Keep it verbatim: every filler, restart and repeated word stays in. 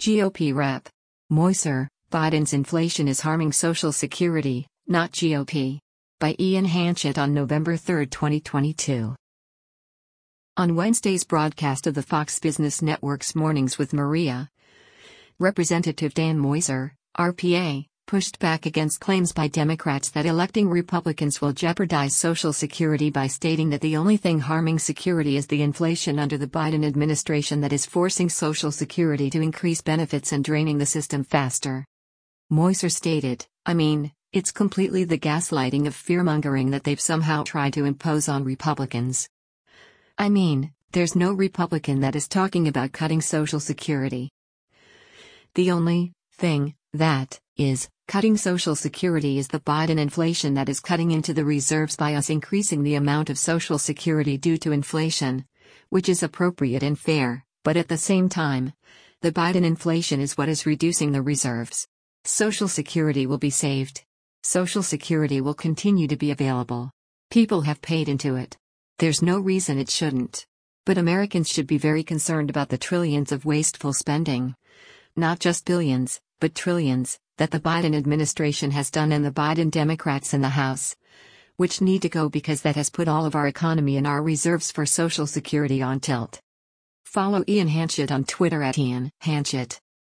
G O P Rep. Moiser, Biden's inflation is harming Social Security, not G O P. By Ian Hanchett on November third, twenty twenty-two. On Wednesday's broadcast of the Fox Business Network's Mornings with Maria, Representative Dan Moiser, R P A, pushed back against claims by Democrats that electing Republicans will jeopardize Social Security by stating that the only thing harming security is the inflation under the Biden administration that is forcing Social Security to increase benefits and draining the system faster. Moiser stated, I mean, it's completely the gaslighting of fearmongering that they've somehow tried to impose on Republicans. I mean, there's no Republican that is talking about cutting Social Security. The only thing that is cutting Social Security is the Biden inflation that is cutting into the reserves by us increasing the amount of Social Security due to inflation, which is appropriate and fair, but at the same time, the Biden inflation is what is reducing the reserves. Social Security will be saved. Social Security will continue to be available. People have paid into it. There's no reason it shouldn't. But Americans should be very concerned about the trillions of wasteful spending. Not just billions, but trillions, that the Biden administration has done and the Biden Democrats in the House. Which need to go because that has put all of our economy and our reserves for Social Security on tilt. Follow Ian Hanchett on Twitter at Ian Hanchett.